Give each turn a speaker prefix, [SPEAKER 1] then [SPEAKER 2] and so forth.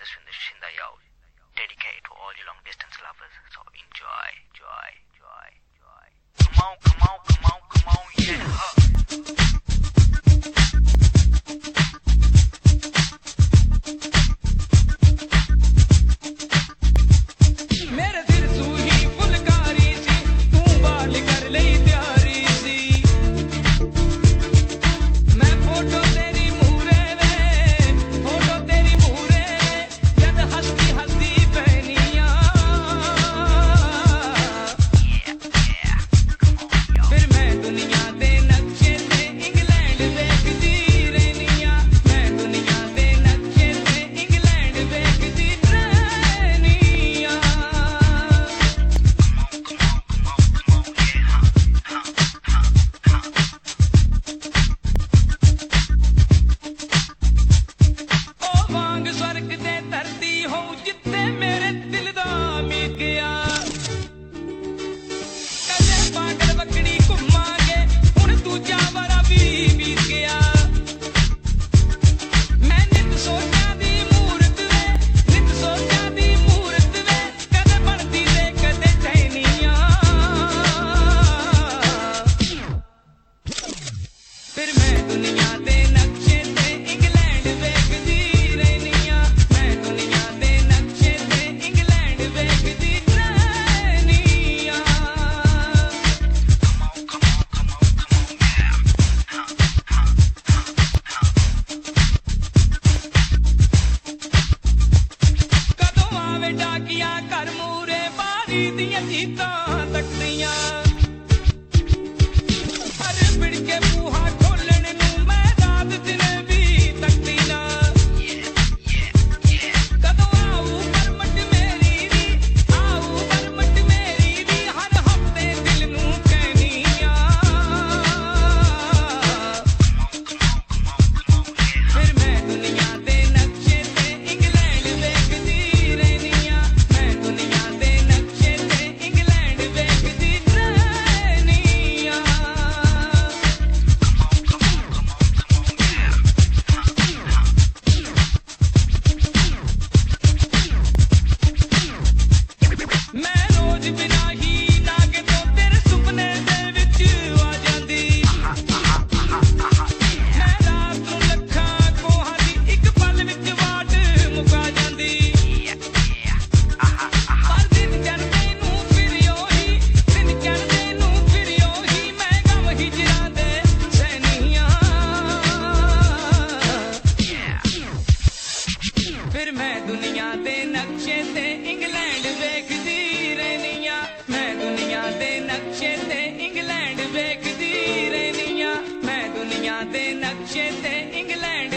[SPEAKER 1] the Shinda Yo. Dedicated to all you long distance lovers. So enjoy, joy, joy, joy. Come on, come on, come on, come on, yeah.
[SPEAKER 2] मेरे दिल तू ही फुलकारी सी तू बाल कर ले प्यारी सी मैं फोटो तेरी मूरे वे फोटो तेरी मूरे जद हंसती हंसती पहनिया फिर मैं दुनिया दे नक्शे ते इंग्लैंड देखदी रहनिया मैं दुनिया दे नक्शे ते इंग्लैंड देखदी रहनिया ओ वांग स्वर्ग ते धरती हो जित्ते मेरे दिल दा मिल गया कदे पागल बकड़ी घुमांगे हुण दूजा वारा भी बीत गया मैं नित सोचा दी मूरत वे नित सोचा दी मूरत वे कदे बनदी ते कदे ठहनिया फिर मैं दुनिया दे नक्शे ते इंग्लैंड देखदी रहनिया मैं दुनिया दे नक्शे ते इंग्लैंड देखदी रहनिया कदों आवे डाकिया घर मूरे बारी दियां चीतां तकदियां हर बिड़ के बूहा खोलण नूं मैं रात दिन भी तकदी ना कदों आऊ परमट मेरी दी आऊ परमट मेरी दी हर हफ्ते दिल नूं कहनिया फिर मैं दुनिया दे नक्शे ते इंग्लैंड देखदी रहनिया मैं दुनिया दे नक्शे ते इंग्लैंड देखदी रहनिया मैं रोज बिना ही नागे तो तेरे सुपने दे विच आ जांदी मैं रात नूं लखां कोहां दी इक पल विच वाट मुका जांदी पर दिन चढ़दे नूं फिर ओही दिन चढ़दे नूं फिर ओही मैं गम हिजरां दे सैनिया फिर मैं दुनिया दे नक्शे ते इंग्लैंड देखदी रहनिया मैं दुनिया दे नक्शे ते इंग्लैंड देखदी रहनिया मैं दुनिया दे नक्शे ते इंग्लैंड